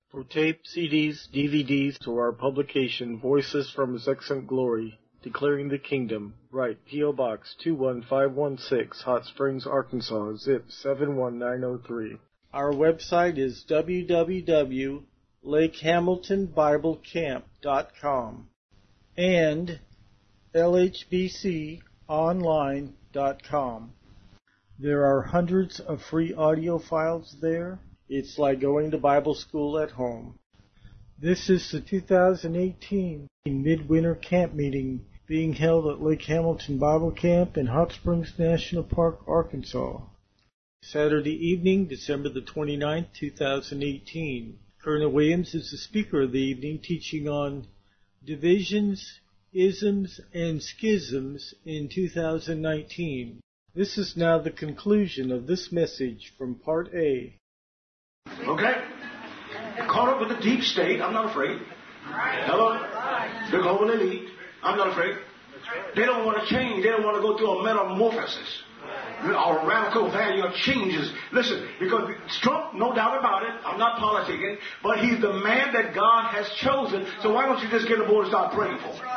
For tape, CDs, DVDs, or our publication, Voices from His Excellent Glory, Declaring the Kingdom, write P.O. Box 21516, Hot Springs, Arkansas, zip 71903. Our website is www.lakehamiltonbiblecamp.com and lhbconline.com. There are hundreds of free audio files there. It's like going to Bible school at home. This is the 2018 Midwinter Camp Meeting being held at Lake Hamilton Bible Camp in Hot Springs National Park, Arkansas. Saturday evening, December the 29th, 2018. Colonel Williams is the speaker of the evening, teaching on divisions, isms, and schisms in 2019. This is now the conclusion of this message from Part A. Okay? Caught up with the deep state, I'm not afraid. Hello? The global elite, I'm not afraid. They don't want to change. They don't want to go through a metamorphosis. Or radical value changes. Listen, because Trump, no doubt about it, I'm not politicking, but he's the man that God has chosen. So why don't you just get aboard and start praying for him?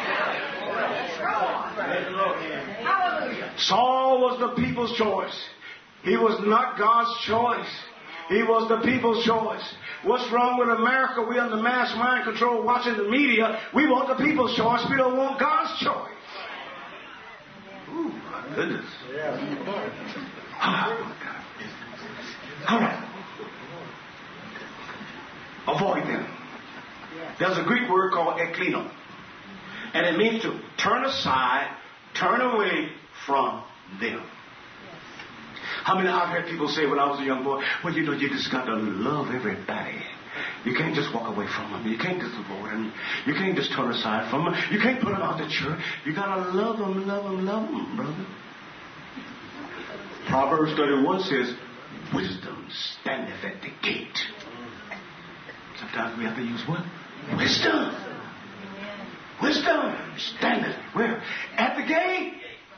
Saul was the people's choice. He was not God's choice. He was the people's choice. What's wrong with America? We under mass mind control watching the media. We want the people's choice. We don't want God's choice. Ooh, my goodness. Oh, my God. All right. Avoid them. There's a Greek word called eklino. And it means to turn aside, turn away from them. I mean, I've heard people say when I was a young boy, well, you know, you just got to love everybody. You can't just walk away from them. You can't just avoid them. You can't just turn aside from them. You can't put them out the church. You got to love them, love them, love them, brother. Proverbs 31 says, wisdom standeth at the gate. Sometimes we have to use what? Wisdom. Wisdom standeth where? At the gate.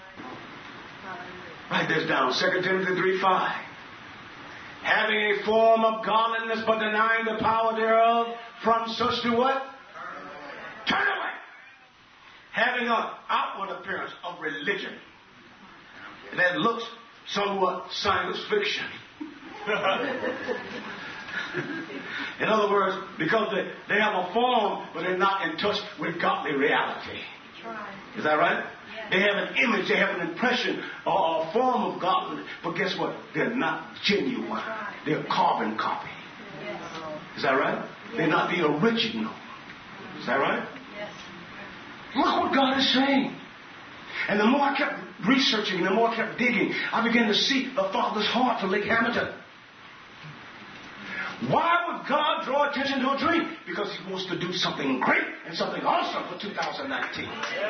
Write this down, 2 Timothy 3:5. Having a form of godliness, but denying the power thereof, from such to what? Turn away. Having an outward appearance of religion that looks somewhat science fiction. In other words, because they have a form, but they're not in touch with godly reality. Is that right? They have an image, they have an impression or a form of godliness, but guess what? They're not genuine. They're a carbon copy. Is that right? They're not the original. Is that right? Look what God is saying. And the more I kept researching, the more I kept digging, I began to see the Father's heart for Lake Hamilton. Why would God draw attention to a dream? Because He wants to do something great and something awesome for 2019.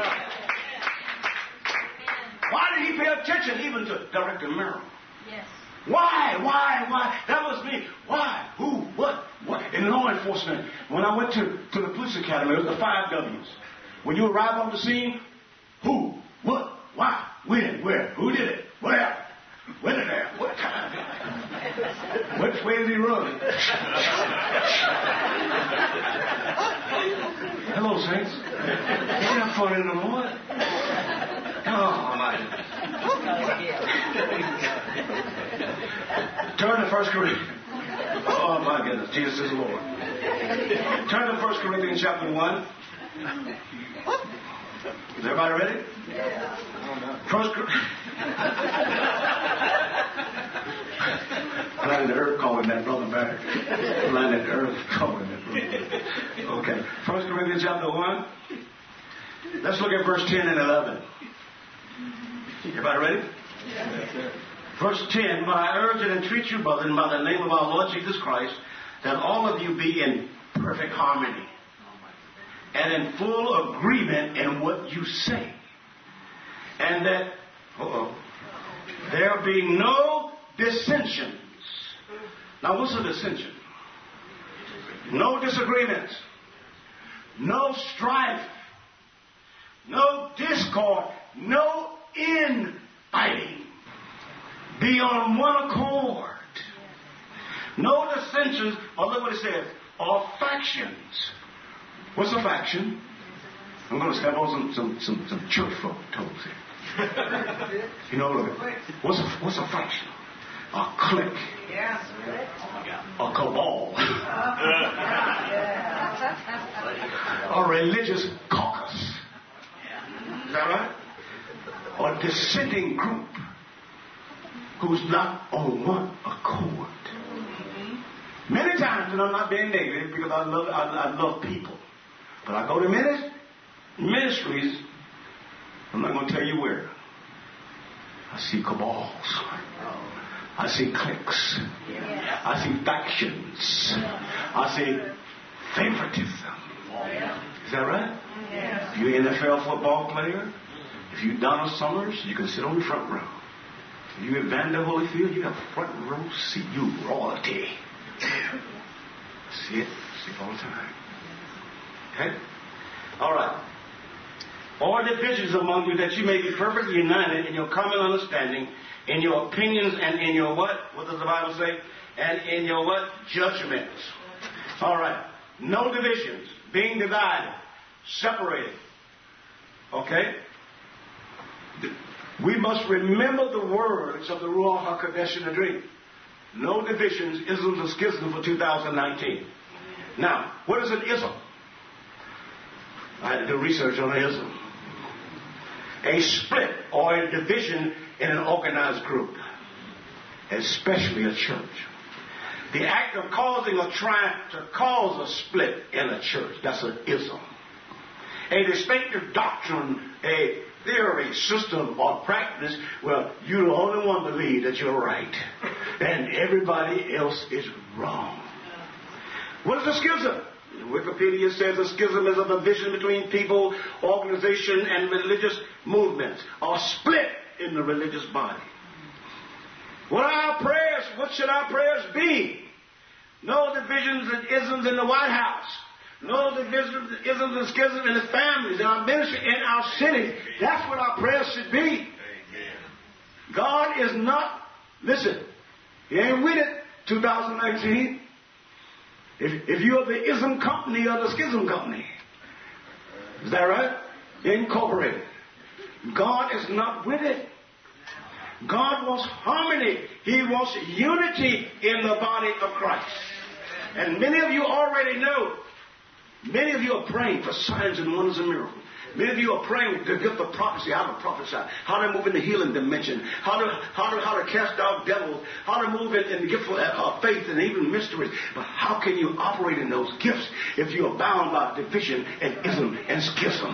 Why did He pay attention even to Director Merrill? Yes. Why? That was me. Why? Who? What? In law enforcement, when I went to the police academy, it was the 5 W's. When you arrive on the scene, who? What? Why? When? Where? Who did it? Where? When did it? What time? Which way did he run? Hello, saints. Ain't that fun in the Lord? Oh, my. Turn to 1 Corinthians. Oh, my goodness. Jesus is Lord. Turn to 1 Corinthians chapter 1. Is everybody ready? Yeah. Planet Earth calling that brother back. Planet Earth calling that brother. Okay. 1 Corinthians chapter 1. Let's look at verse 10 and 11. Everybody ready? Yes. Verse 10, but I urge and entreat you, brethren, by the name of our Lord Jesus Christ, that all of you be in perfect harmony and in full agreement in what you say. And that, there be no dissensions. Now, what's a dissension? No disagreements. No strife. No discord. No infighting. Be on one accord. No dissensions, or look what it says, or factions. What's a faction? I'm going to step on some church folk toes here. You know, what's a faction? A clique. A cabal. A religious caucus. Is that right? Or a dissenting group who's not on one accord. Many times, and I'm not being negative because I love people, but I go to ministries, I'm not going to tell you where. I see cabals. I see cliques. I see factions. I see favoritism. Is that right? If you're an NFL football player, if you're Donna Summers, you can sit on the front row. If you're Evander Holyfield, you have front row seat. You royalty. See it all the time. Okay? All right. Or divisions among you, that you may be perfectly united in your common understanding, in your opinions, and in your what? What does the Bible say? And in your what? Judgments. All right. No divisions. Being divided. Separated. Okay? We must remember the words of the Ruach HaKodesh in the dream. No divisions, isms, or schisms for 2019. Now, what is an ism? I had to do research on an ism. A split or a division in an organized group, especially a church. The act of causing or trying to cause a split in a church, that's an ism. A distinctive doctrine, a theory, system, or practice, well, you're the only one believe that you're right, and everybody else is wrong. What is a schism? Wikipedia says a schism is a division between people, organization, and religious movements, or split in the religious body. What are our prayers? What should our prayers be? No divisions and isms in the White House. No divisions, isms, and schisms in the families, in our ministry, in our cities. That's what our prayers should be. God is not, listen, He ain't with it, 2019. If you are the ism company or the schism company. Is that right? Incorporated. God is not with it. God wants harmony. He wants unity in the body of Christ. And many of you already know. Many of you are praying for signs and wonders and miracles. Many of you are praying the gift of prophecy, how to prophesy, how to move in the healing dimension, how to cast out devils, how to move in the gift of faith and even mysteries. But how can you operate in those gifts if you are bound by division and ism and schism?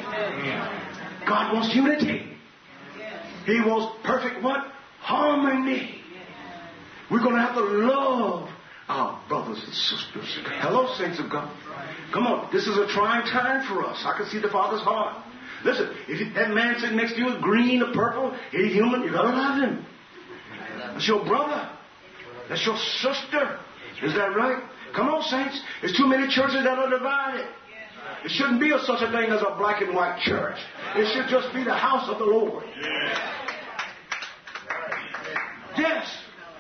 God wants unity. He wants perfect what? Harmony. We're going to have to love our brothers and sisters. Hello, saints of God. Come on, this is a trying time for us. I can see the Father's heart. Listen, if that man sitting next to you is green or purple, he's human, you gotta love him. That's your brother. That's your sister. Is that right? Come on, saints. There's too many churches that are divided. It shouldn't be such a thing as a black and white church. It should just be the house of the Lord. Yes.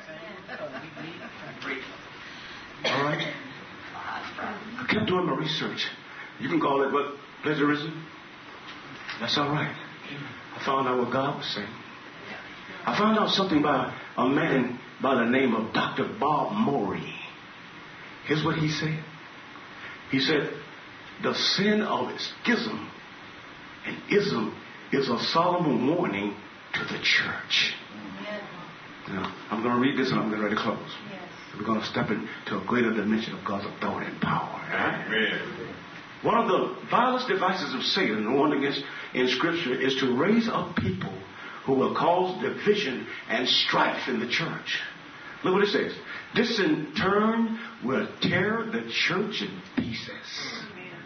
All right. I kept doing my research. You can call it what? Plagiarism? That's all right. I found out what God was saying. I found out something by a man by the name of Dr. Bob Morey. Here's what he said. He said, the sin of schism and ism is a solemn warning to the church. Now, I'm going to read this and I'm getting ready to close. Yes. We're going to step into a greater dimension of God's authority and power. Right? Amen. One of the vilest devices of Satan warned against in Scripture is to raise up people who will cause division and strife in the church. Look what it says. This in turn will tear the church in pieces.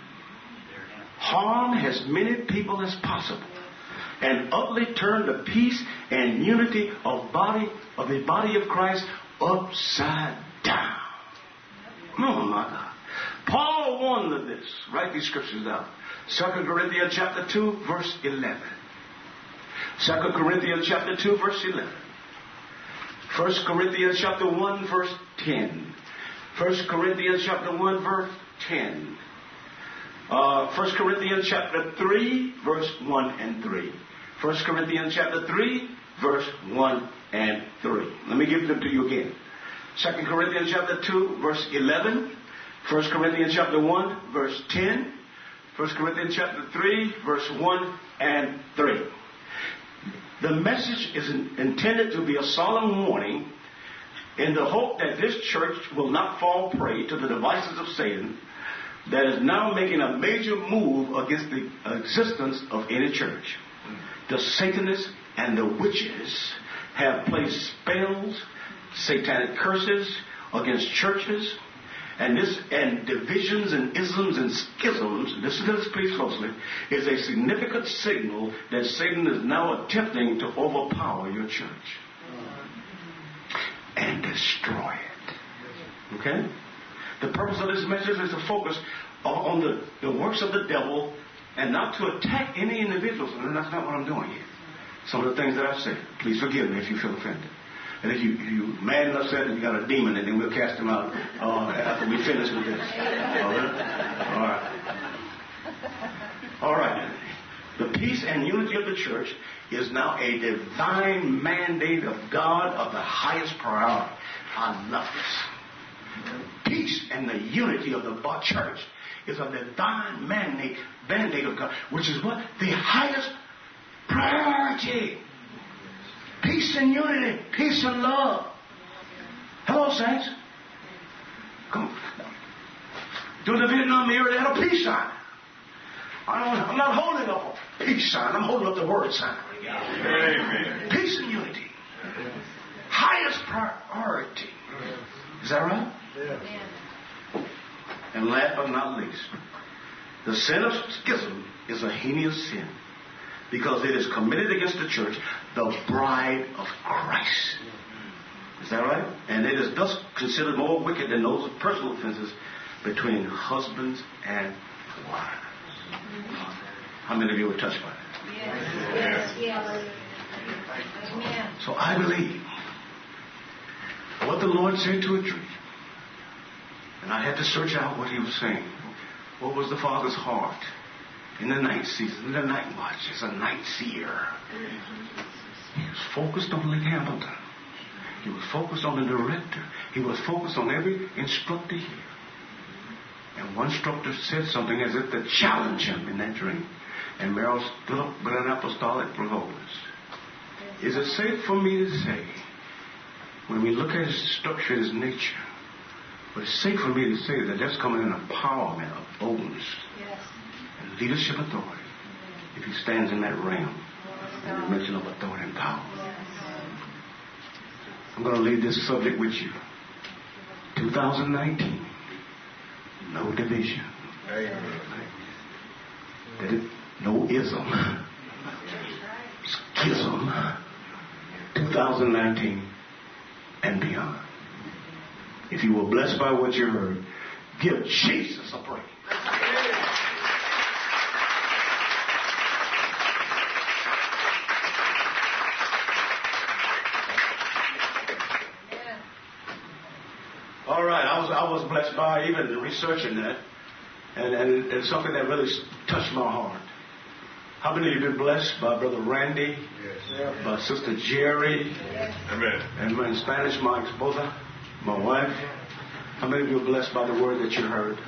Harm as many people as possible, and utterly turn the peace and unity of the body of Christ upside down. Oh my God. Paul warned of this. Write these scriptures down. 2 Corinthians chapter 2, verse 11. 2 Corinthians chapter 2, verse 11. 1 Corinthians chapter 1, verse 10. 1 Corinthians chapter 1, verse 10. 1 Corinthians chapter 3, verse 1 and 3. 1 Corinthians chapter 3, verse 1 and 3. Let me give them to you again. 2 Corinthians chapter 2, verse 11. 1 Corinthians chapter 1, verse 10. 1 Corinthians chapter 3, verse 1 and 3. The message is intended to be a solemn warning in the hope that this church will not fall prey to the devices of Satan that is now making a major move against the existence of any church. The Satanists and the witches have placed spells, satanic curses against churches, and divisions and isms and schisms, listen to this please closely, is a significant signal that Satan is now attempting to overpower your church and destroy it. Okay? The purpose of this message is to focus on the works of the devil and not to attack any individuals. And that's not what I'm doing here. Some of the things that I've said, please forgive me if you feel offended. And if you mad and upset and you got a demon, and then we'll cast him out after we finish with this. All right. All right. The peace and unity of the church is now a divine mandate of God of the highest priority. I love this. Peace and the unity of the church is a divine mandate of God, which is what? The highest priority. Peace and unity. Peace and love. Hello, saints. Come on. During the Vietnam era, they had a peace sign. I'm not holding up a peace sign. I'm holding up the word sign. Amen. Peace and unity. Highest priority. Is that right? Yeah. And last but not least, the sin of schism is a heinous sin because it is committed against the church, the bride of Christ. Is that right? And it is thus considered more wicked than those of personal offenses between husbands and wives. How many of you were touched by that? Yes. Yes. Amen. So I believe what the Lord said to a dream. And I had to search out what he was saying. What was the Father's heart in the night season, in the night watch, as a night seer? He was focused on Lake Hamilton. He was focused on the director. He was focused on every instructor here. And one instructor said something as if to challenge him in that dream. And Merrill stood up with an apostolic boldness. Is it safe for me to say, when we look at his structure, his nature, but it's safe for me to say that that's coming in empowerment of boldness and leadership authority if he stands in that realm and dimension of authority and power. I'm going to leave this subject with you. 2019. No division. No ism. Schism. 2019 and beyond. If you were blessed by what you heard, give Jesus a praise. All right, I was blessed by even researching that, and it's something that really touched my heart. How many of you have been blessed by Brother Randy, by Sister Jerry, and in Spanish, my esposa, my wife? How many of you are blessed by the word that you heard?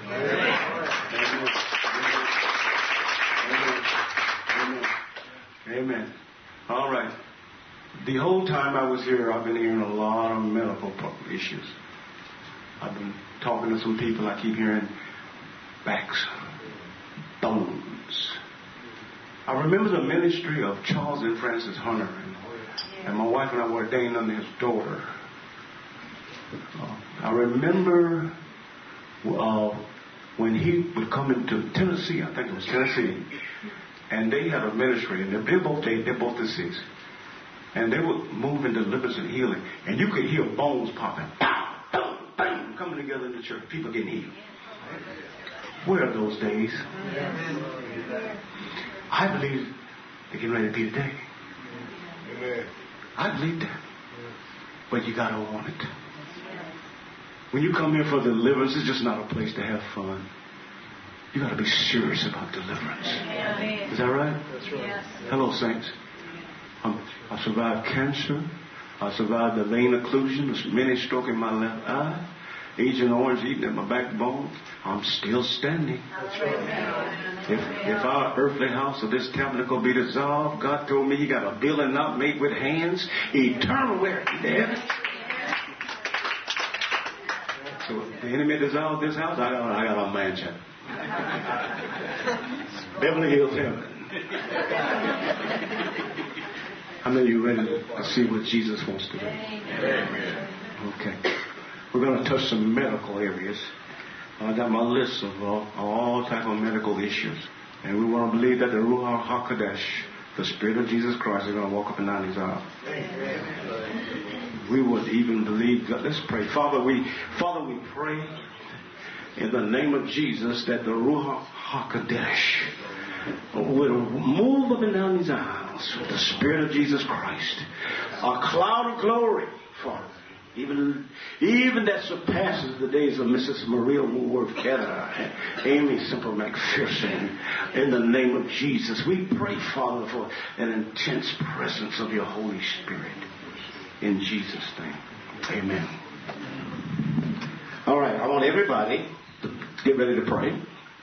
Amen. All right. The whole time I was here, I've been hearing a lot of medical issues. I've been talking to some people. I keep hearing backs, bones. I remember the ministry of Charles and Francis Hunter, and my wife and I were ordained under his daughter. I remember when he would come into Tennessee, I think it was Tennessee, and they had a ministry, and they're both deceased, and they would move in deliverance and healing, and you could hear bones popping, pow, boom, bang, coming together in the church, people getting healed. Where are those days? I believe they're getting ready to be today. I believe that. But you got to want it. When you come here for deliverance, it's just not a place to have fun. You got to be serious about deliverance. Is that right? That's right. Yes. Hello, saints. I survived cancer. I survived the vein occlusion, a mini stroke in my left eye, Agent Orange eating at my backbone. I'm still standing. If our earthly house of this tabernacle be dissolved, God told me He got a building not made with hands, eternal where He there. So if the enemy dissolved this house, I got a mansion. Beverly Hills heaven. How many of you ready to see what Jesus wants to do? Okay. We're going to touch some medical areas. I got my list of all type of medical issues. And we want to believe that the Ruach HaKodesh, the Spirit of Jesus Christ, is going to walk up and down these aisles. We would even believe God. Let's pray. Father, we pray in the name of Jesus that the Ruach HaKodesh will move up and down these aisles with the Spirit of Jesus Christ. A cloud of glory, Father. Even that surpasses the days of Mrs. Maria Woolworth Edda, Amy Simple McPherson. In the name of Jesus, we pray, Father, for an intense presence of your Holy Spirit. In Jesus' name, amen. All right, I want everybody to get ready to pray.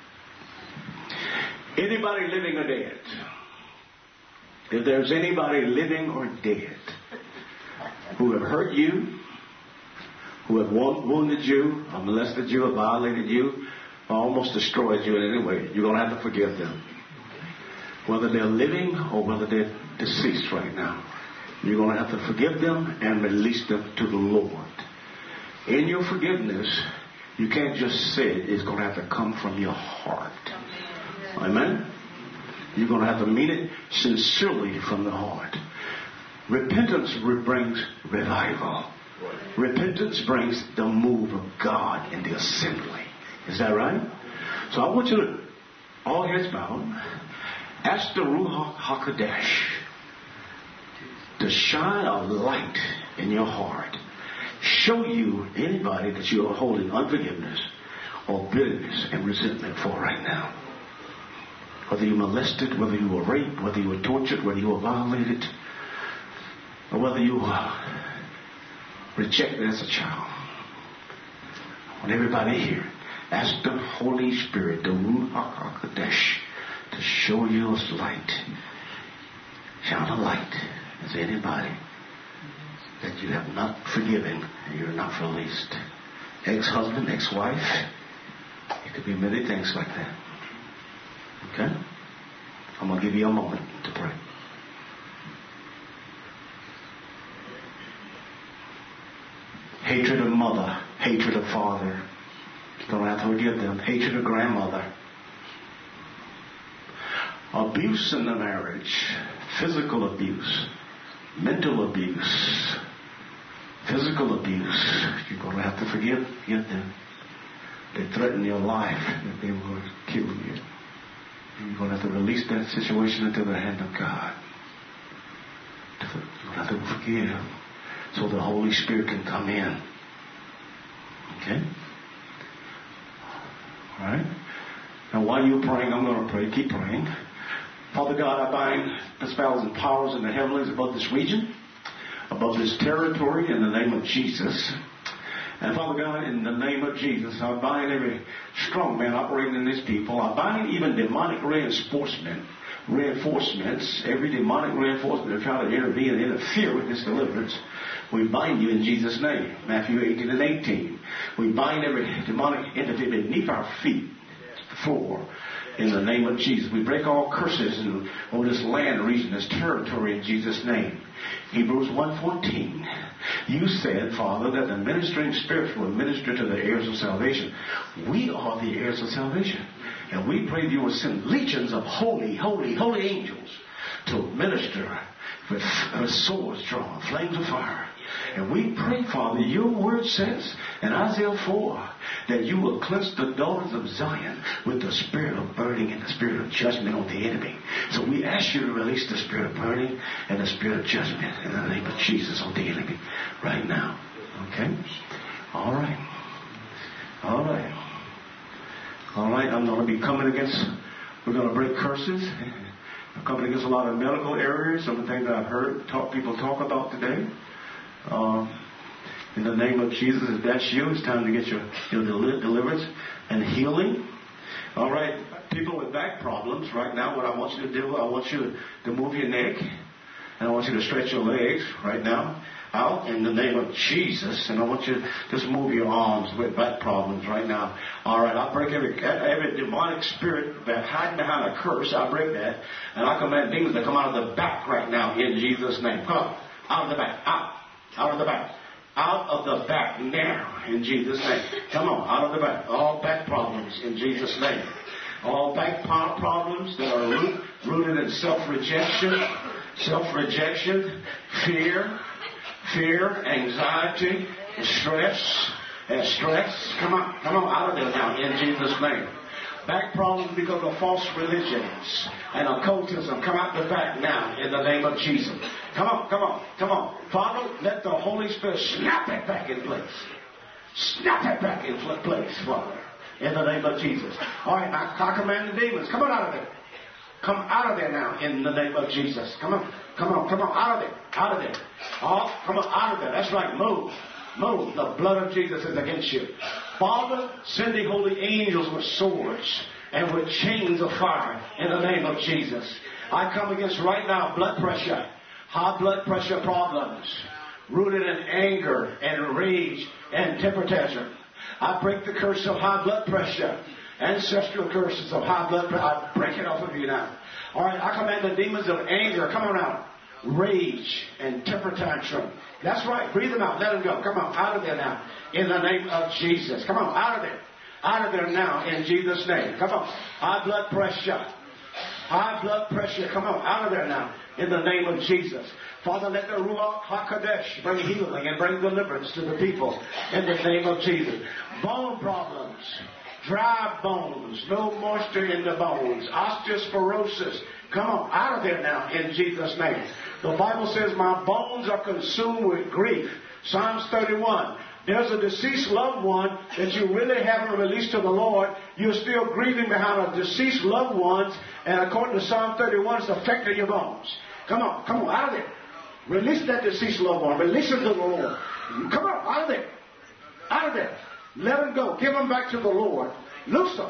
Anybody living or dead? If there's anybody living or dead who have hurt you, who have wounded you, or molested you, or violated you, or almost destroyed you in any way, you're going to have to forgive them. Whether they're living or whether they're deceased right now, you're going to have to forgive them and release them to the Lord. In your forgiveness, you can't just say it. It's going to have to come from your heart. Amen? You're going to have to mean it sincerely from the heart. Repentance brings revival. Repentance brings the move of God in the assembly. Is that right? So I want you to, all heads bowed, ask the Ruach HaKodesh to shine a light in your heart. Show you anybody that you are holding unforgiveness or bitterness and resentment for right now. Whether you were molested, whether you were raped, whether you were tortured, whether you were violated, or whether you were rejected as a child. I want everybody here, ask the Holy Spirit, the Ruach HaKodesh, to show you His light. Shine a light. Is there anybody that you have not forgiven and you're not released? Ex-husband, ex-wife. It could be many things like that. Okay? I'm going to give you a moment to pray. Hatred of mother, hatred of father. Don't have to forgive them. Hatred of grandmother. Abuse in the marriage. Physical abuse. Mental abuse. Physical abuse. You're going to have to forgive them. They threaten your life that they will kill you. You're going to have to release that situation into the hand of God. You're going to have to forgive so the Holy Spirit can come in. Okay? All right? Now, while you're praying, I'm going to pray. Keep praying. Father God, I bind principalities and powers in the heavens above this region, above this territory, in the name of Jesus. And Father God, in the name of Jesus, I bind every strong man operating in these people. I bind even demonic reinforcements, every demonic reinforcement that try to intervene and interfere with this deliverance. We bind you in Jesus' name. Matthew 18:18. We bind every demonic entity beneath our feet. In the name of Jesus. We break all curses over this land, region, this territory in Jesus' name. Hebrews 1:14. You said, Father, that the ministering spirits will minister to the heirs of salvation. We are the heirs of salvation. And we pray that you will send legions of holy angels to minister with swords drawn, flames of fire. And we pray, Father, your word says in Isaiah 4 that you will cleanse the daughters of Zion with the spirit of burning and the spirit of judgment on the enemy. So we ask you to release the spirit of burning and the spirit of judgment in the name of Jesus on the enemy right now. Okay? All right. All right. All right, I'm going to be coming against, we're going to break curses. I'm coming against a lot of medical areas, some of the things that I've heard people talk about today. In the name of Jesus, if that's you, it's time to get your deliverance and healing. All right, people with back problems, right now what I want you to do, I want you to move your neck, and I want you to stretch your legs right now out in the name of Jesus, and I want you to just move your arms with back problems right now. All right, I break every demonic spirit that hiding behind a curse. I break that, and I command demons to come out of the back right now in Jesus' name. Come on, out of the back, out of the back, out of the back now in Jesus' name. Come on, out of the back. All back problems in Jesus' name. All back problems that are rooted in self-rejection, fear, anxiety, stress. Come on, out of there now in Jesus' name. Back problems because of false religions and occultism. Come out the back now in the name of Jesus. Come on. Father, let the Holy Spirit snap it back in place. Snap it back in place, Father, in the name of Jesus. All right, I command the demons. Come on out of there. Come out of there now in the name of Jesus. Come on, out of there. Oh, come on, out of there. That's right, move. The blood of Jesus is against you. Father, send the holy angels with swords and with chains of fire in the name of Jesus. I come against right now blood pressure, high blood pressure problems, rooted in anger and rage and temper tantrum. I break the curse of high blood pressure, ancestral curses of high blood pressure. I break it off of you now. All right, I command the demons of anger, come on out. Rage and temper tantrum. That's right. Breathe them out. Let them go. Come on. Out of there now. In the name of Jesus. Come on. Out of there. Out of there now. In Jesus' name. Come on. High blood pressure. Come on. Out of there now. In the name of Jesus. Father, let the Ruach HaKodesh bring healing and bring deliverance to the people. In the name of Jesus. Bone problems. Dry bones. No moisture in the bones. Osteoporosis. Come on, out of there now in Jesus' name. The Bible says, my bones are consumed with grief. Psalms 31. There's a deceased loved one that you really haven't released to the Lord. You're still grieving behind a deceased loved one. And according to Psalm 31, it's affecting your bones. Come on, out of there. Release that deceased loved one. Release him to the Lord. Come on, out of there. Let him go. Give him back to the Lord. Loose them.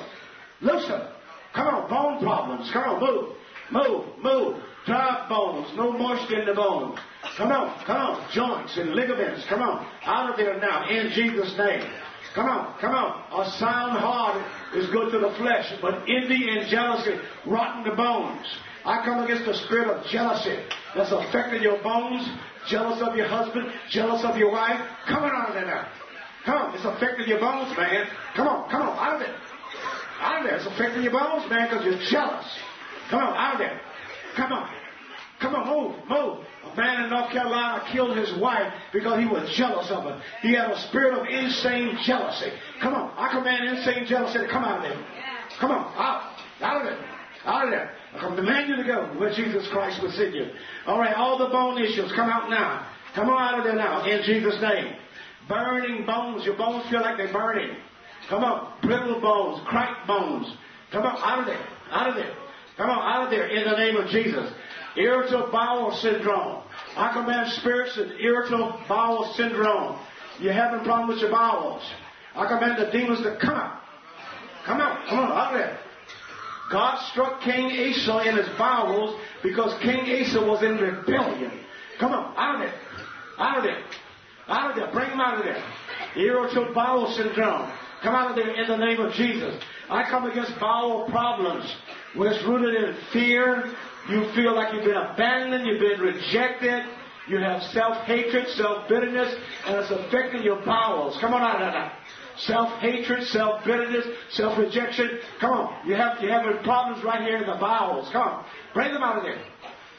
Come on, bone problems. Come on, move. Dry bones, no moisture in the bones. Come on. Joints and ligaments. Come on. Out of there now in Jesus' name. Come on. A sound heart is good to the flesh, but envy and jealousy rotten the bones. I come against the spirit of jealousy that's affecting your bones. Jealous of your husband, jealous of your wife. Come on out of there now. Come on, it's affecting your bones, man. Come on, out of there. It's affecting your bones, man, because you're jealous. Come on, out of there. Come on, move. A man in North Carolina killed his wife because he was jealous of her. He had a spirit of insane jealousy. Come on, I command insane jealousy to come out of there. Come on, out of there. I command you to go where Jesus Christ will send you. All right, all the bone issues, come out now. Come on out of there now, in Jesus' name. Burning bones, your bones feel like they're burning. Come on, brittle bones, cracked bones. Come on, out of there. Come on, out of there in the name of Jesus. Irritable bowel syndrome. I command spirits of irritable bowel syndrome. You're having problems with your bowels. I command the demons to come out. Come on, out of there. God struck King Asa in his bowels because King Asa was in rebellion. Come on, out of there. Bring him out of there. Irritable bowel syndrome. Come out of there in the name of Jesus. I come against bowel problems where it's rooted in fear. You feel like you've been abandoned. You've been rejected. You have self-hatred, self-bitterness, and it's affecting your bowels. Come on out of that. Self-hatred, self-bitterness, self-rejection. Come on. You're having problems right here in the bowels. Come on. Bring them out of there.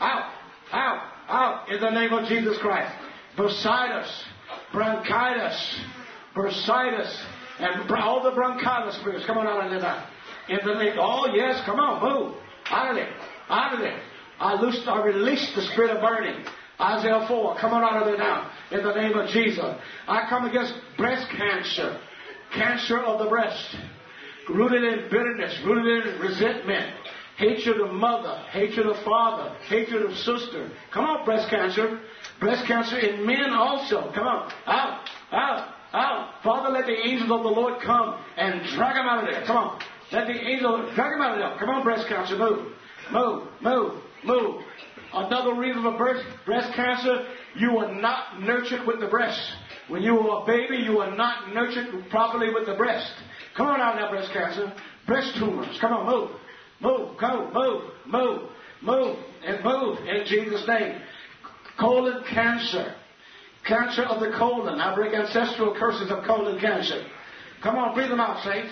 Out. In the name of Jesus Christ. Bursitis, bronchitis, and all the bronchitis spirits. Come on out of there now. In the name. Oh, yes. Come on. Move. Out of there. I release the spirit of burning. Isaiah 4. Come on out of there now. In the name of Jesus. I come against breast cancer. Cancer of the breast. Rooted in bitterness, rooted in resentment, hatred of mother, hatred of father, hatred of sister. Come on, breast cancer. Breast cancer in men also. Come on. Out, out, out. Father, let the angels of the Lord come and drag them out of there. Come on. Let the angels drag them out of there. Come on, breast cancer. Move, move, move, move. Another reason for breast cancer, you were not nurtured with the breast. When you were a baby, you were not nurtured properly with the breast. Come on out now, breast cancer. Breast tumors. Come on, move. Move, go, move, move, move, and move in Jesus' name. Colon cancer. Cancer of the colon. I break ancestral curses of colon cancer. Come on, breathe them out, saints.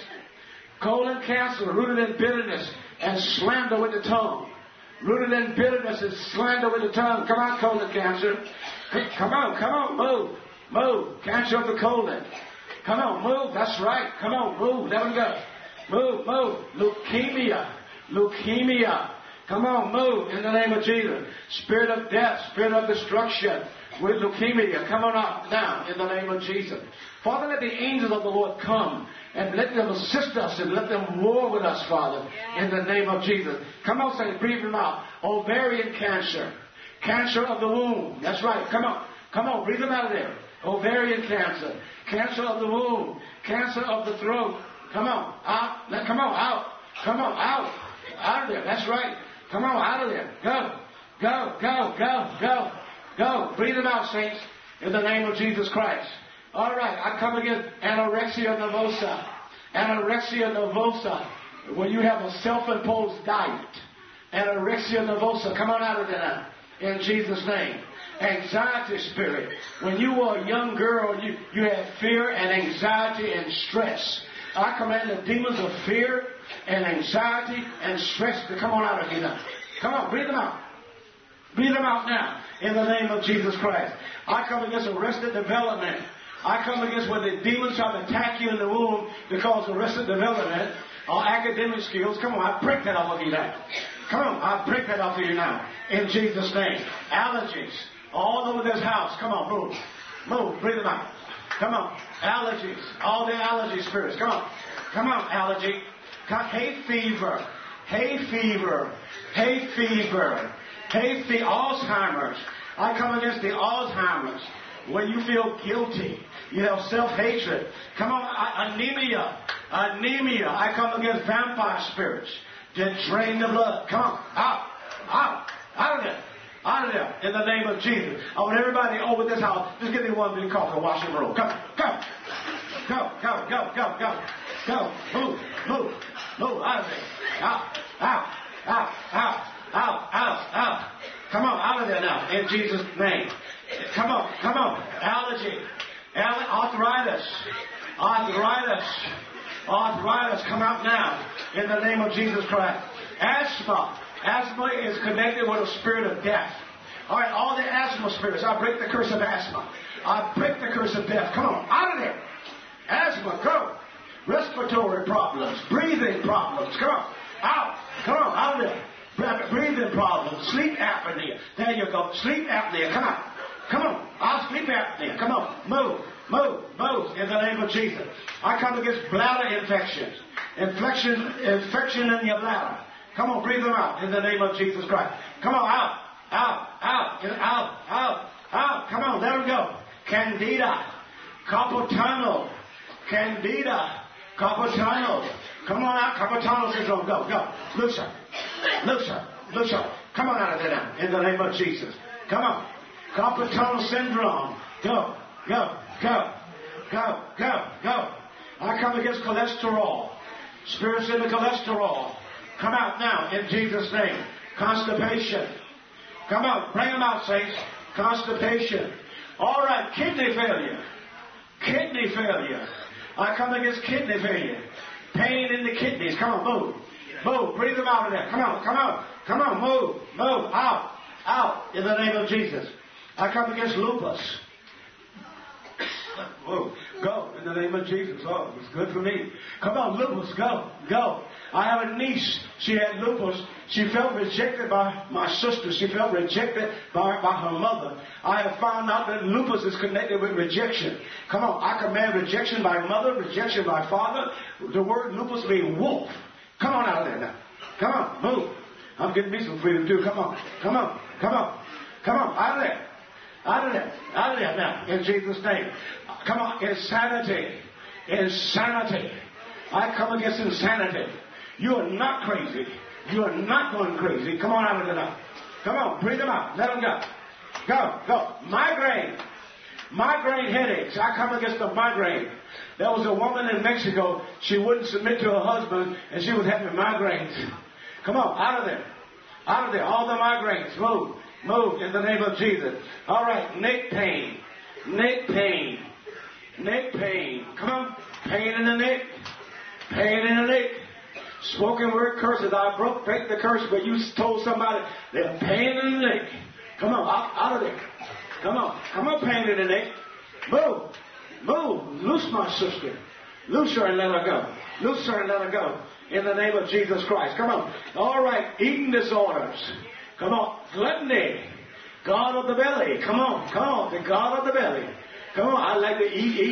Colon cancer rooted in bitterness and slander with the tongue. Rooted in bitterness and slander with the tongue. Come on, colon cancer. Come on, move, move. Cancer of the colon. Come on, move. That's right. Come on, move. Let them go. Move, move. Leukemia. Leukemia. Come on, move in the name of Jesus. Spirit of death, spirit of destruction with leukemia. Come on out now in the name of Jesus. Father, let the angels of the Lord come and let them assist us and let them war with us, Father, in the name of Jesus. Come on, say, breathe them out. Ovarian cancer. Cancer of the womb. That's right. Come on. Come on, breathe them out of there. Ovarian cancer. Cancer of the womb. Cancer of the throat. Come on. Out. Come on. Out. Come on. Out. Out of there. That's right. Come on. Out of there. Go. Go. Go. Go. Go. Go. Breathe them out, saints, in the name of Jesus Christ. All right. I come against anorexia nervosa. Anorexia nervosa. When you have a self-imposed diet. Anorexia nervosa. Come on out of there now. In Jesus' name. Anxiety spirit. When you were a young girl, you had fear and anxiety and stress. I command the demons of fear and anxiety and stress to come on out of you now. Come on, breathe them out. Breathe them out now in the name of Jesus Christ. I come against arrested development. I come against when the demons try to attack you in the womb because of arrested development or academic skills. Come on, I break that off of you now. Come on, I break that off of you now in Jesus' name. Allergies. All over this house. Come on, move. Move. Breathe them out. Come on. Allergies. All the allergy spirits. Come on. Come on, allergy. Hay fever. Hay fever. Hay fever. Hay fever. Alzheimer's. I come against the Alzheimer's. When you feel guilty. You have self-hatred. Come on. Anemia. Anemia. I come against vampire spirits. To drain the blood. Come on. Out. Out. Out of there. Out of there, in the name of Jesus. I want everybody over this house, just give me one big coffee, wash and roll. Come, come. Go, go, go, go, go. Go, move, move, move, out of there. Out, out, out, out, out, out, out. Come on, out of there now, in Jesus' name. Come on, come on. Allergy, arthritis, arthritis, arthritis, come out now, in the name of Jesus Christ. Asthma. Asthma is connected with a spirit of death. All right, all the asthma spirits, I break the curse of asthma. I break the curse of death. Come on, out of there. Asthma, go. Respiratory problems, breathing problems. Come on, out. Come on, out of there. Breathing problems, sleep apnea. There you go. Sleep apnea. Come on. Come on. I'll sleep apnea. Come on. Move. Move. Move in the name of Jesus. I come against bladder infections. Infection in your bladder. Come on, breathe them out in the name of Jesus Christ. Come on, out, out, out, out, out, out. Come on, let them go. Candida, carpal tunnel, Candida, carpal tunnel. Come on out, carpal tunnel syndrome. Go, go. Loose her, loose her, loose her. Come on out of there now in the name of Jesus. Come on. Carpal tunnel syndrome. Go, go, go, go, go, go. I come against cholesterol, spirits in the cholesterol. Come out now in Jesus' name. Constipation. Come on, bring them out, saints. Constipation. All right, kidney failure. Kidney failure. I come against kidney failure. Pain in the kidneys. Come on, move. Move. Breathe them out of there. Come on, come on. Come on, move. Move. Out. Out in the name of Jesus. I come against lupus. Whoa, go in the name of Jesus. Oh, it's good for me. Come on, lupus, go, go. I have a niece. She had lupus. She felt rejected by my sister. She felt rejected by her mother. I have found out that lupus is connected with rejection. Come on, I command rejection by mother, rejection by father. The word lupus means wolf. Come on out of there now. Come on, move. I'm getting me some freedom too. Come on, come on, come on, come on, out of there. Out of there. Out of there now. In Jesus' name. Come on. Insanity. Insanity. I come against insanity. You are not crazy. You are not going crazy. Come on out of there now. Come on. Breathe them out. Let them go. Go. Go. Migraine. Migraine headaches. I come against the migraine. There was a woman in Mexico. She wouldn't submit to her husband and she was having migraines. Come on. Out of there. Out of there. All the migraines. Move. Move in the name of Jesus. All right, neck pain. Neck pain. Neck pain. Come on. Pain in the neck. Pain in the neck. Spoken word curses. I break the curse, but you told somebody there's pain in the neck. Come on, out of there. Come on. Come on, pain in the neck. Move. Move. Loose my sister. Loose her and let her go. Loose her and let her go. In the name of Jesus Christ. Come on. All right, eating disorders. Come on, gluttony, God of the belly. Come on, come on, the God of the belly. Come on, I like to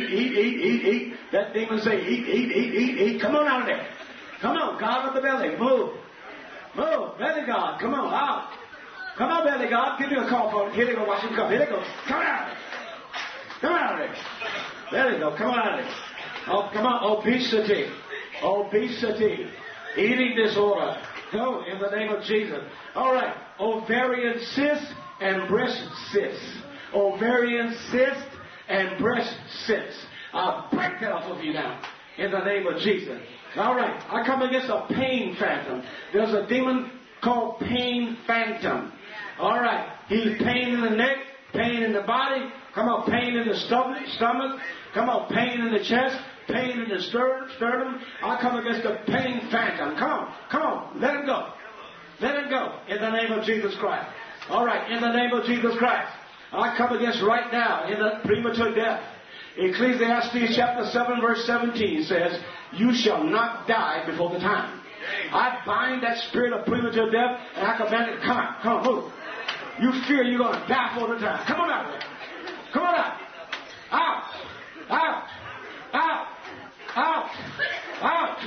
eat. That demon say, eat. Come on out of there. Come on, God of the belly, move. Move, belly God, come on, out. Come on, belly God, give me a call for it. Here they go, watch him come. Here they go, come out of there. Come out of there. There they go, come on out of there. Oh, come on, obesity. Obesity, eating disorder. Go in the name of Jesus. All right. Ovarian cyst and breast cyst. Ovarian cyst and breast cyst. I'll break that off of you now in the name of Jesus. All right. I come against a pain phantom. There's a demon called pain phantom. All right. He's pain in the neck, pain in the body. Come on, pain in the stomach. Come on, pain in the chest. Pain in the sternum. I come against the pain phantom. Come on. Let him go. Let him go in the name of Jesus Christ. All right, in the name of Jesus Christ. I come against right now in the premature death. Ecclesiastes chapter 7 verse 17 says, you shall not die before the time. I bind that spirit of premature death and I command it, come on, move. You fear you're going to die before the time. Come on out of there. Come on out. Out. Out. Out. Out, out,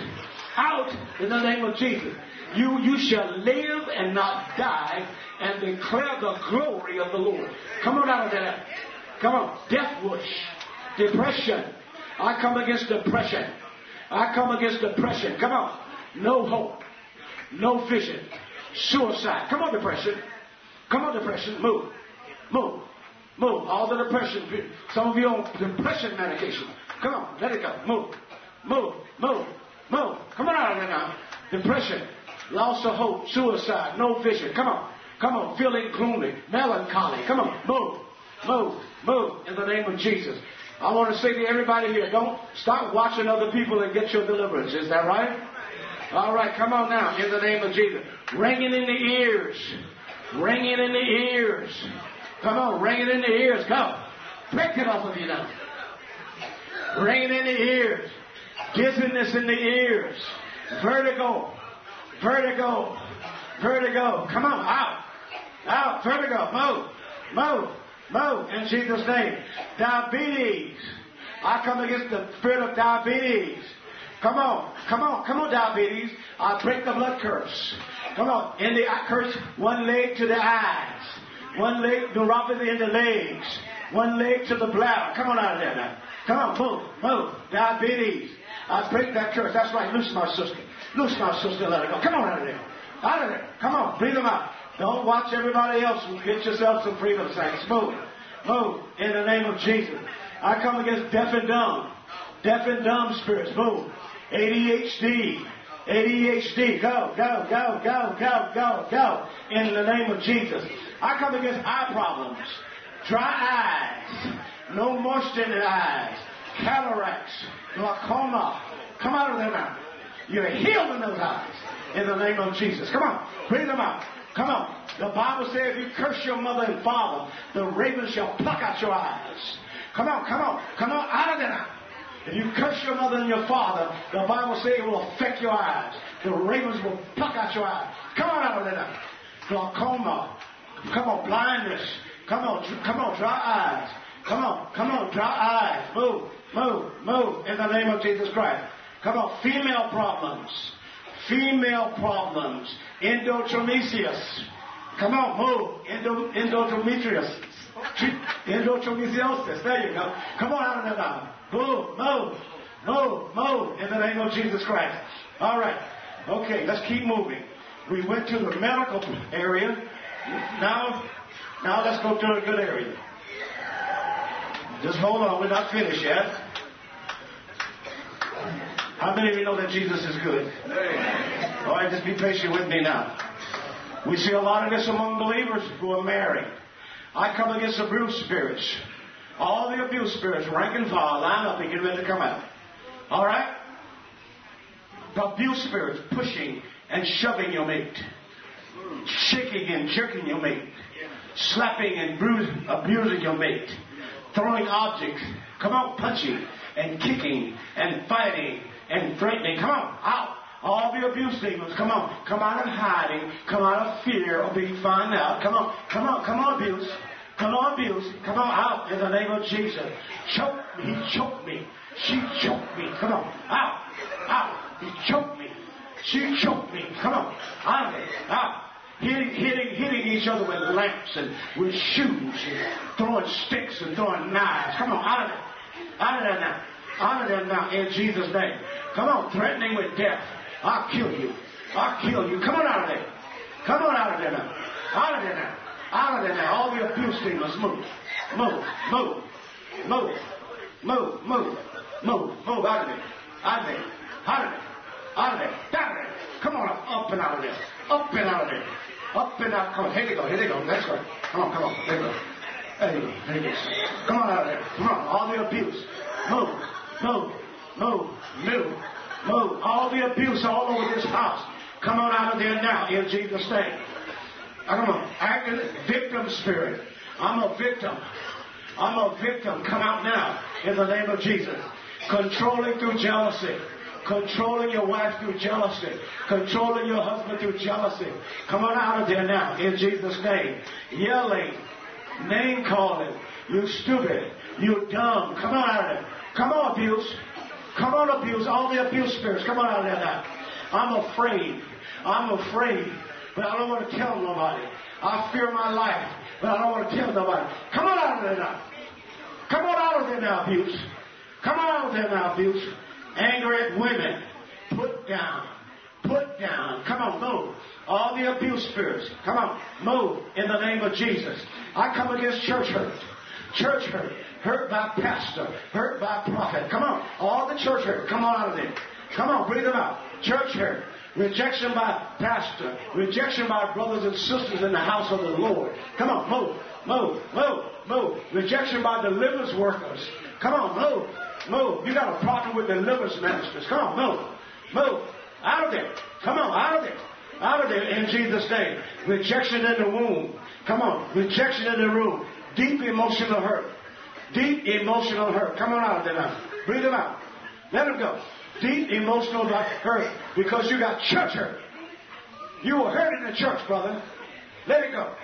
out in the name of Jesus. You shall live and not die and declare the glory of the Lord. Come on out of there. Come on. Death wish. Depression. I come against depression. I come against depression. Come on. No hope. No vision. Suicide. Come on, depression. Come on, depression. Move. Move. Move. All the depression. Some of you on depression medication. Come on. Let it go. Move. Move, move, move. Come on out of there now. Depression, loss of hope, suicide, no vision. Come on. Come on. Feeling gloomy, melancholy. Come on. Move, move, move in the name of Jesus. I want to say to everybody here, don't stop watching other people and get your deliverance. Is that right? All right. Come on now in the name of Jesus. Ringing in the ears. Ringing in the ears. Come on. Ringing in the ears. Go. Break it off of you now. Ringing in the ears. Dizziness in the ears. Vertigo. Vertigo. Vertigo. Come on, out. Out. Vertigo. Move. Move. Move. In Jesus' name. Diabetes. I come against the spirit of diabetes. Come on. Come on. Come on, diabetes. I break the blood curse. Come on. I curse one leg to the eyes. One leg, neuropathy in the legs. One leg to the bladder. Come on out of there now. Come on, move, move. Diabetes. I break that curse. That's right. Loose my sister. Loose my sister. Let her go. Come on out of there. Out of there. Come on. Breathe them out. Don't watch everybody else. Get yourself some freedom, saints. Move. Move. In the name of Jesus. I come against deaf and dumb. Deaf and dumb spirits. Move. ADHD. ADHD. Go, go, go, go, go, go, go. In the name of Jesus. I come against eye problems. Dry eyes. No moisture in the eyes. Cataracts. Glaucoma. Come out of there now. You're healed in those eyes. In the name of Jesus. Come on. Breathe them out. Come on. The Bible says if you curse your mother and father, the ravens shall pluck out your eyes. Come on, come on, come on, out of there now. If you curse your mother and your father, the Bible says it will affect your eyes. The ravens will pluck out your eyes. Come on out of there now. Glaucoma. Come on, blindness. Come on, dry eyes. Come on, dry eyes. Move, move, move in the name of Jesus Christ. Come on, female problems. Female problems. Endometriosis. Come on, move. Endometriosis. Endometriosis. There you go. Come on out of there now. Move, move, move, move in the name of Jesus Christ. All right. Okay, let's keep moving. We went to the medical area. Now let's go to a good area. Just hold on. We're not finished yet. How many of you know that Jesus is good? All right, just be patient with me now. We see a lot of this among believers who are married. I come against abuse spirits. All the abuse spirits, rank and file, line up and get ready to come out. All right? The abuse spirits pushing and shoving your mate. Shaking and jerking your mate. Slapping and abusing your mate. Throwing objects. Come on, punching and kicking and fighting and threatening. Come on, out. All the abuse demons, come on. Come out of hiding. Come out of fear of being found out. Come on, come on, come on, abuse. Come on, abuse. Come on, out in the name of Jesus. Choke me. He choked me. She choked me. Come on, out, out. He choked me. She choked me. Come on, out of it, out. Hitting each other with lamps and with shoes and throwing sticks and throwing knives. Come on, out of it. Out of there now. Out of there now in Jesus' name. Come on, threatening with death. I'll kill you. I'll kill you. Come on out of there. Come on out of there now. Out of there now. Out of there now. All the abuse demons move. Move. Move. Move. Move. Move. Move. Move out of there. Out of there. Out of there. Out of there. Out of there. Come on up and out of there. Up and out of there. Up and out. Come on. Here they go. Here they go. That's right. Come on. Come on. There you go. There you go. There you go. Come on out of there. Come on. All the abuse. Move. Move. Move. Move. Move. All the abuse all over this house. Come on out of there now in Jesus' name. Come on. Active victim spirit. I'm a victim. I'm a victim. Come out now in the name of Jesus. Controlling through jealousy. Controlling your wife through jealousy. Controlling your husband through jealousy. Come on out of there now in Jesus' name. Yelling. Name calling. You stupid. You dumb. Come on out of there. Come on, abuse. Come on, abuse. All the abuse spirits. Come on out of there now. I'm afraid. I'm afraid. But I don't want to tell nobody. I fear my life. But I don't want to tell nobody. Come on out of there now. Come on out of there now, abuse. Come on out of there now, abuse. Anger at women. Put down. Put down. Come on, move. All the abuse spirits. Come on, move in the name of Jesus. I come against church hurt. Church hurt. Hurt by pastor. Hurt by prophet. Come on. All the church hurt. Come on out of there. Come on, breathe them out. Church hurt. Rejection by pastor. Rejection by brothers and sisters in the house of the Lord. Come on, move, move, move, move. Rejection by deliverance workers. Come on, move, move. You got a problem with deliverance ministers. Come on, move, move. Out of there. Come on, out of there. Out of there in Jesus' name. Rejection in the womb. Come on, rejection in the room. Deep emotional hurt. Deep emotional hurt. Come on out of there now. Breathe them out. Let them go. Deep emotional hurt because you got church hurt. You were hurt in the church, brother. Let it go.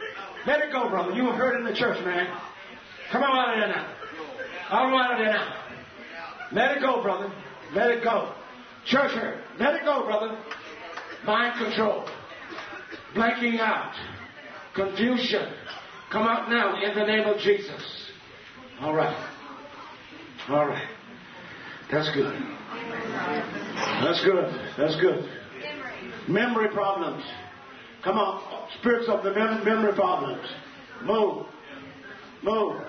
Let it go, brother. You were hurt in the church, man. Come on out of there now. Come on out of there now. Let it go, brother. Let it go. Church hurt. Let it go, brother. Mind control. Blanking out. Confusion. Come out now in the name of Jesus. All right. All right. That's good. That's good. That's good. Memory problems. Come on. Spirits of the memory problems. Move. Move.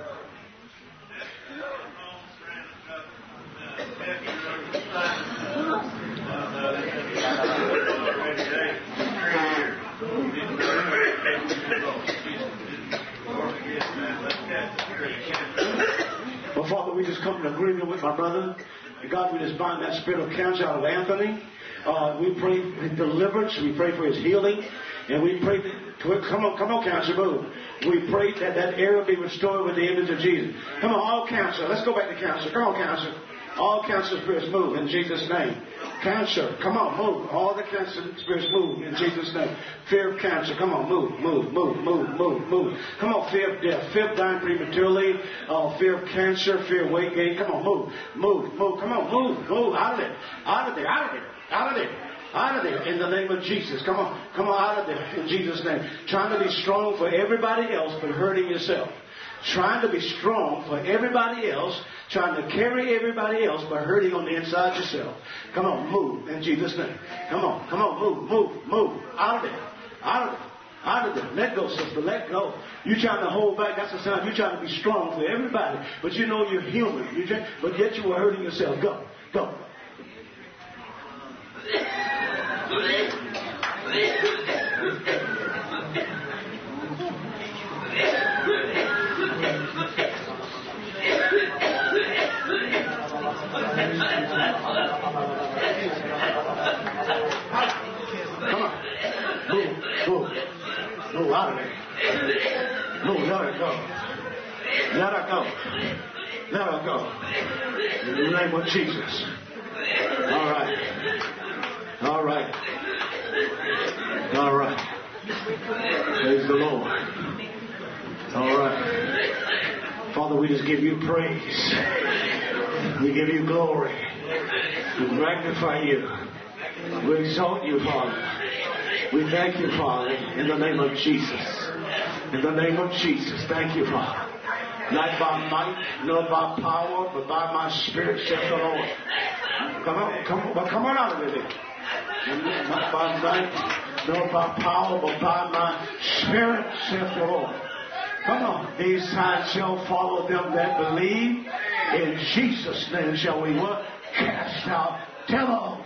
Well, Father, we just come in agreement with my brother. God, we just bind that spirit of cancer out of Anthony. We pray for deliverance. We pray for his healing. And we pray, come on, cancer, move. We pray that that area be restored with the image of Jesus. Come on, all cancer. Let's go back to cancer. Come on, cancer. All cancer spirits move in Jesus' name. Cancer, come on, move. All the cancer spirits move in Jesus' name. Fear of cancer, come on, move. Come on, fear of death, fear of dying prematurely, fear of cancer, fear of weight gain. Come on, move. Come on, move. Out of there, in the name of Jesus. Come on, out of there, in Jesus' name. Trying to be strong for everybody else, but hurting yourself. Trying to be strong for everybody else, trying to carry everybody else, but hurting on the inside yourself. Come on, move in Jesus' name. Come on, move. Out of there. Let go, sister. Let go. You're trying to hold back. That's the sign. You're trying to be strong for everybody, but you know you're human. But yet you are hurting yourself. Go. Come on. Move out of there. Move, let her go. Let her go. In the name of Jesus. All right. Praise the Lord. All right. Father, we just give you praise. We give you glory. We magnify you. We exalt you, Father. We thank you, Father, in the name of Jesus. In the name of Jesus. Thank you, Father. Not by might, nor by power, but by my Spirit, saith the Lord. Come on out of it. Not by might, nor by power, but by my Spirit, saith the Lord. Come on. These signs shall follow them that believe. In Jesus' name shall we what? Cast out devils.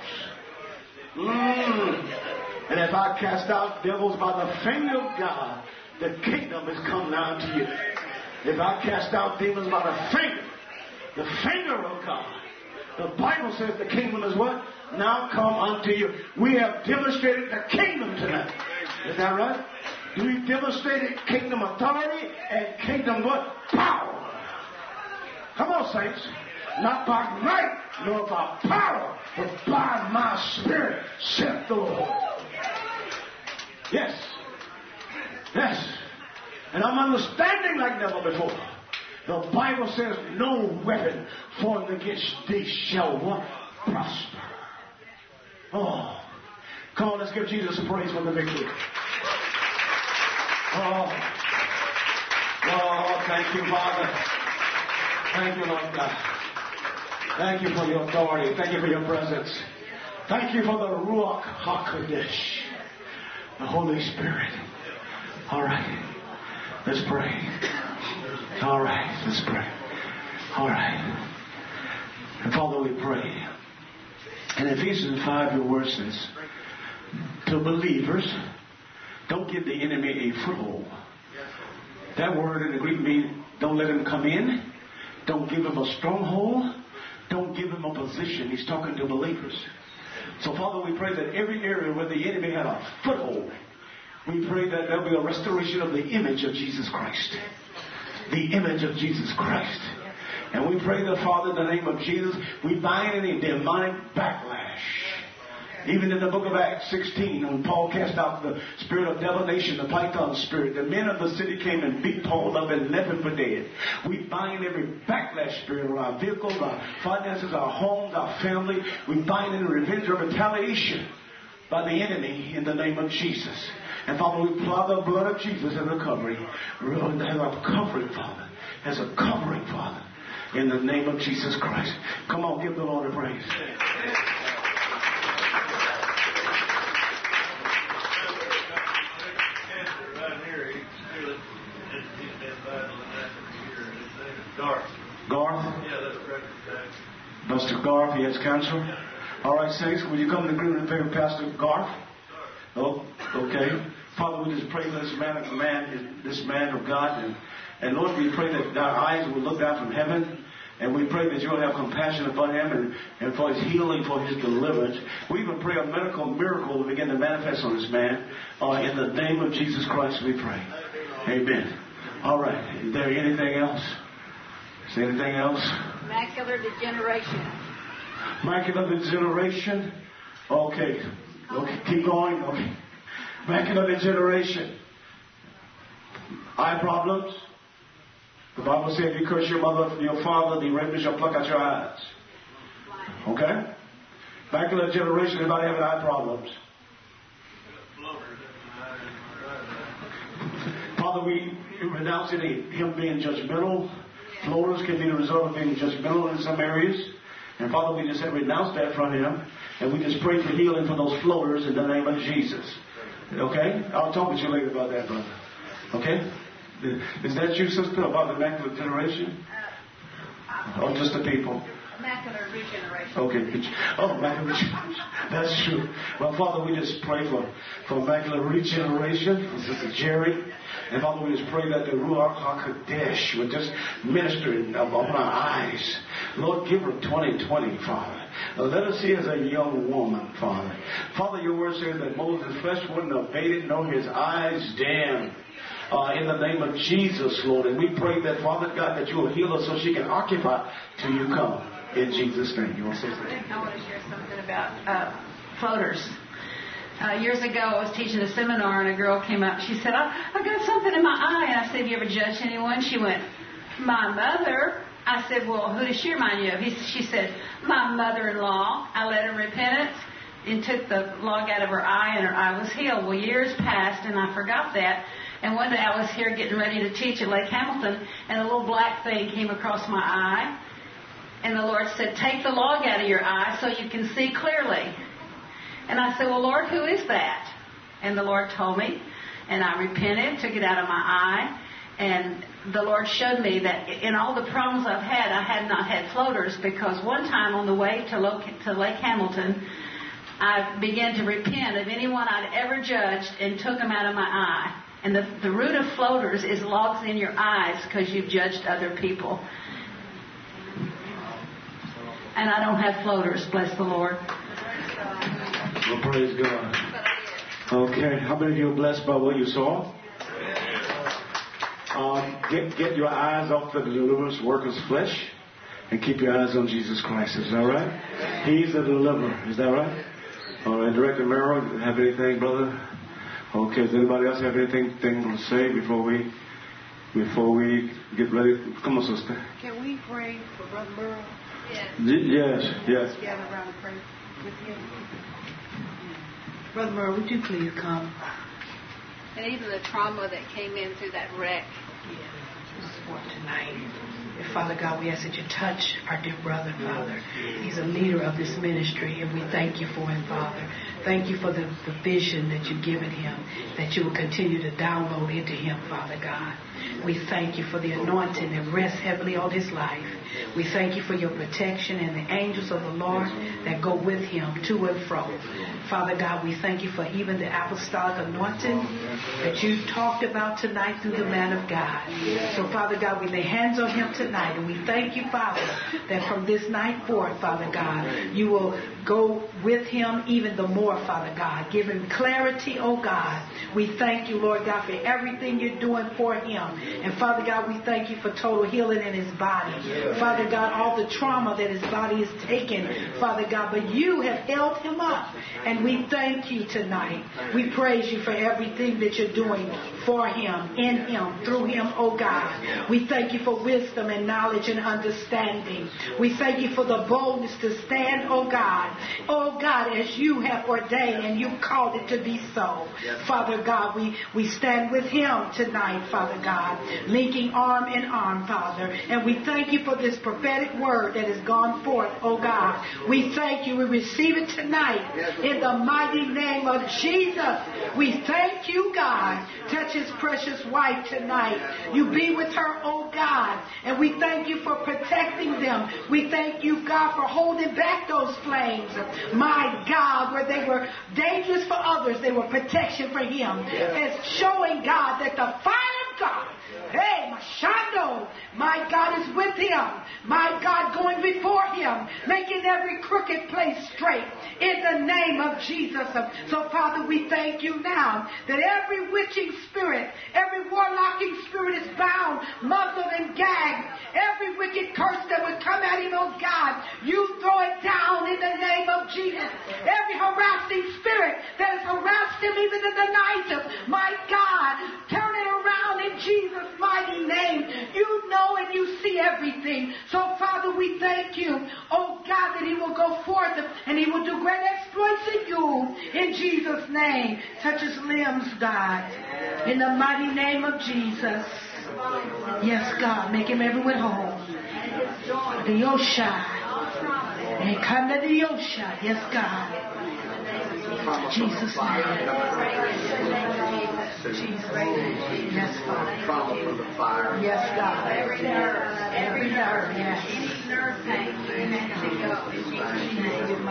And if I cast out devils by the finger of God, the kingdom is come down to you. If I cast out demons by the finger of God, the Bible says the kingdom is what? Now come unto you. We have demonstrated the kingdom tonight. Is that right? We demonstrated kingdom authority and kingdom what? Power. Come on, saints. Not by might, nor by power, but by my Spirit, saith the Lord. Yes. And I'm understanding like never before. The Bible says, no weapon formed against thee shall what? Prosper. Oh. Come on, let's give Jesus a praise for the victory. Oh, thank you, Father. Thank you, Lord God. Thank you for your authority. Thank you for your presence. Thank you for the Ruach HaKodesh, the Holy Spirit. All right. Let's pray. All right. Let's pray. All right. And Father, we pray. In Ephesians 5, your word says, to believers, don't give the enemy a foothold. That word in the Greek means don't let him come in. Don't give him a stronghold. Don't give him a position. He's talking to believers. So, Father, we pray that every area where the enemy had a foothold, we pray that there'll be a restoration of the image of Jesus Christ. The image of Jesus Christ. And we pray that, Father, in the name of Jesus, we bind any demonic backlash. Even in the book of Acts 16, when Paul cast out the spirit of divination, the python spirit, the men of the city came and beat Paul up and left him for dead. We bind every backlash spirit on our vehicles, our finances, our homes, our family. We bind any revenge or retaliation by the enemy in the name of Jesus. And Father, we apply the blood of Jesus as a covering. As a covering, Father. As a covering, Father. In the name of Jesus Christ. Come on, give the Lord a praise. Garth? Yeah, that's correct. Buster Garth, he has cancer. All right, saints, will you come to agreement in favor of Pastor Garth? Oh, okay. Father, we just pray for this man of God. And Lord, we pray that our eyes will look down from heaven And we pray that you'll have compassion upon him and for his healing, for his deliverance. We even pray a miracle will begin to manifest on this man. In the name of Jesus Christ we pray. Amen. All right. Is there anything else? Is there anything else? Macular degeneration. Macular degeneration. Okay. Keep going. Okay. Macular degeneration. Eye problems. The Bible says, if you curse your mother, your father, the raven shall pluck out your eyes. Okay? Macular degeneration. Anybody having eye problems? Father, we renounce him being judgmental. Floaters can be the result of being judgmental in some areas. And Father, we just renounce that from him. And we just pray for healing for those floaters in the name of Jesus. Okay? I'll talk with you later about that, brother. Okay? Is that you, sister, about the macular degeneration? Or just the people? Macular regeneration. Okay. Oh, macular regeneration. That's true. Well, Father, we just pray for macular regeneration for Sister Jerry. And Father, we just pray that the Ruach HaKodesh would just minister upon our eyes. Lord, give her 20/20, Father. Let us see as a young woman, Father. Father, your word says that Moses' flesh wouldn't have faded, nor his eyes dim. In the name of Jesus, Lord. And we pray that, Father God, that you will heal her so she can occupy till you come. In Jesus' name. You want to say something? I want to share something about floaters. Years ago, I was teaching a seminar, and a girl came up. She said, I got something in my eye. And I said, have you ever judged anyone? She went, my mother. I said, well, who does she remind you of? She said, my mother-in-law. I led her in repentance and took the log out of her eye, and her eye was healed. Well, years passed, and I forgot that. And one day I was here getting ready to teach at Lake Hamilton, and a little black thing came across my eye. And the Lord said, take the log out of your eye so you can see clearly. And I said, well, Lord, who is that? And the Lord told me. And I repented, took it out of my eye. And the Lord showed me that in all the problems I've had, I had not had floaters, because one time on the way to Lake Hamilton, I began to repent of anyone I'd ever judged and took them out of my eye. And the root of floaters is logs in your eyes because you've judged other people. And I don't have floaters, bless the Lord. Well, praise God. Okay, how many of you are blessed by what you saw? Get your eyes off the deliverer's worker's flesh and keep your eyes on Jesus Christ. Is that right? He's the deliverer. Is that right? All right, Director Merrill, have anything, brother? Okay, does anybody else have anything to say before we get ready? Come on, sister. Can we pray for Brother Merle? Yes. Gather around and pray with him. Brother Merle, would you please come? And even the trauma that came in through that wreck. This is for tonight. And Father God, we ask that you touch our dear brother, Father. He's a leader of this ministry, and we thank you for him, Father. Thank you for the vision that you've given him, that you will continue to download into him, Father God. We thank you for the anointing that rests heavily on his life. We thank you for your protection and the angels of the Lord that go with him to and fro. Father God, we thank you for even the apostolic anointing that you talked about tonight through the man of God. So, Father God, we lay hands on him tonight, and we thank you, Father, that from this night forth, Father God, you will go with him even the more, Father God. Give him clarity, oh God. We thank you, Lord God, for everything you're doing for him. And Father God, we thank you for total healing in his body. Father God, all the trauma that his body has taken, Father God, but you have held him up. And we thank you tonight. We praise you for everything that you're doing for him, in him, through him, oh God. We thank you for wisdom and knowledge and understanding. We thank you for the boldness to stand, oh God. Oh God, as you have ordained and you called it to be so. Father God, we stand with him tonight, Father God, linking arm in arm, Father. And we thank you for this prophetic word that has gone forth, oh God. We thank you. We receive it tonight in the mighty name of Jesus. We thank you, God. Touch his precious wife tonight. You be with her, oh God. And we thank you for protecting them. We thank you, God, for holding back those flames. My God, where they were dangerous for others, they were protection for him. It's showing, God, that the fire of God. Hey, Mashando, my God is with him. My God going before him, making every crooked place straight in the name of Jesus. So, Father, we thank you now that every witching spirit, every warlocking spirit is bound, muzzled, and gagged. Every wicked curse that would come at him, oh God, you throw it down in the name of Jesus. Every harassing spirit that has harassed him even in the night, my God, turn it around in Jesus' mighty name. You know and you see everything. So, Father, we thank you, oh God, that he will go forth and he will do great exploits in you in Jesus' name. Touch his limbs, God, in the mighty name of Jesus. Yes, God, make him everywhere whole. The Yosha. And come to the Yosha. Yes, God. Jesus' name. Jesus' name. Yes, Father. Trauma from the fire. Yes, God. Every nerve, Yes. any nerve pain, command to go. In Jesus' name.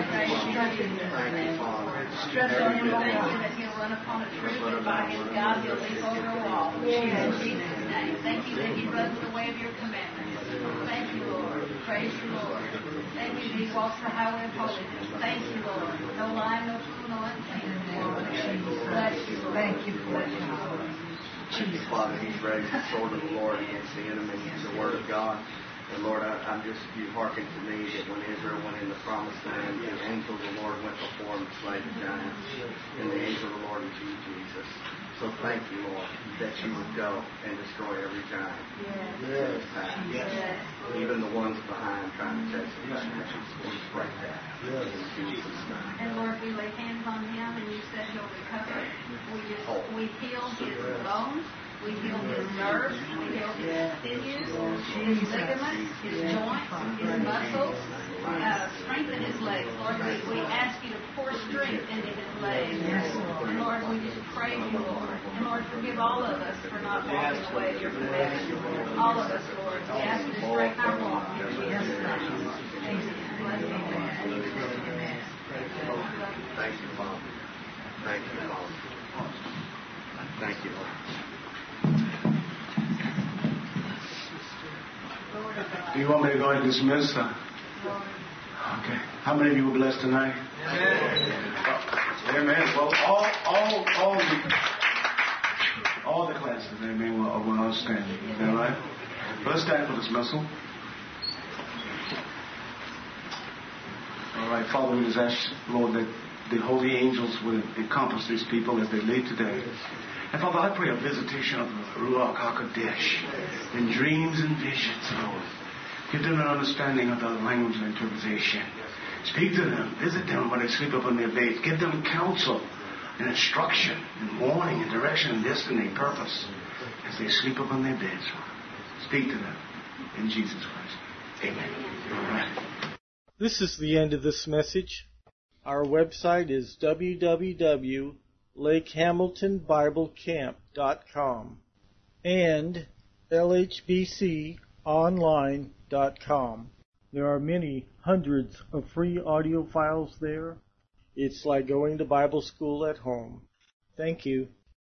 Strengthen him, that he'll run upon a truth, and by his God he'll leap over a wall. In Jesus' name. Thank you that he runs the way of your commandments. Thank you, Lord. Praise you, Lord. Thank you that he walks the highway of holiness. Thank you, Lord. No lying, no fool, no unclean. Bless you, Lord. Thank you for it, God. Jesus, Father, he's raised the sword of the Lord against the enemy, the word of God. And Lord, you hearken to me that when Israel went in the promised land, the angel of the Lord went before him to slay the giants. And the angel of the Lord is you, Jesus. So thank you, Lord, that you would go and destroy every giant. Yes. Yes. Even the ones behind trying to chase them. We'll break that. Yes. In Jesus' name. And Lord, we lay hands on him and you said he'll recover. We heal his bones. We heal his nerves. We heal his sinews, his ligaments, his joints, his muscles. Strengthen his legs. Lord, we ask you to pour strength into his legs. And Lord, we just praise you, Lord. And Lord, forgive all of us for not walking the way of your commandments. All of us, Lord. We ask you to straighten our walk. Yes, bless you. Amen. Thank you, Father. Thank you, Father. Thank you, Lord. Do you want me to go ahead and dismiss? Okay. How many of you were blessed tonight? Amen. Well, all the classes, amen, were outstanding. Is that right? Let's stand for dismissal. All right, Father, we just ask, Lord, that the holy angels would encompass these people as they leave today. And Father, I pray a visitation of the Ruach HaKodesh in dreams and visions, Lord. Give them an understanding of the language and interpretation. Speak to them. Visit them when they sleep upon their beds. Give them counsel and instruction and warning and direction and destiny and purpose as they sleep upon their beds. Speak to them in Jesus Christ. Amen. All right. This is the end of this message. Our website is www.lakehamiltonbiblecamp.com and lhbconline.com. There are many hundreds of free audio files there. It's like going to Bible school at home. Thank you.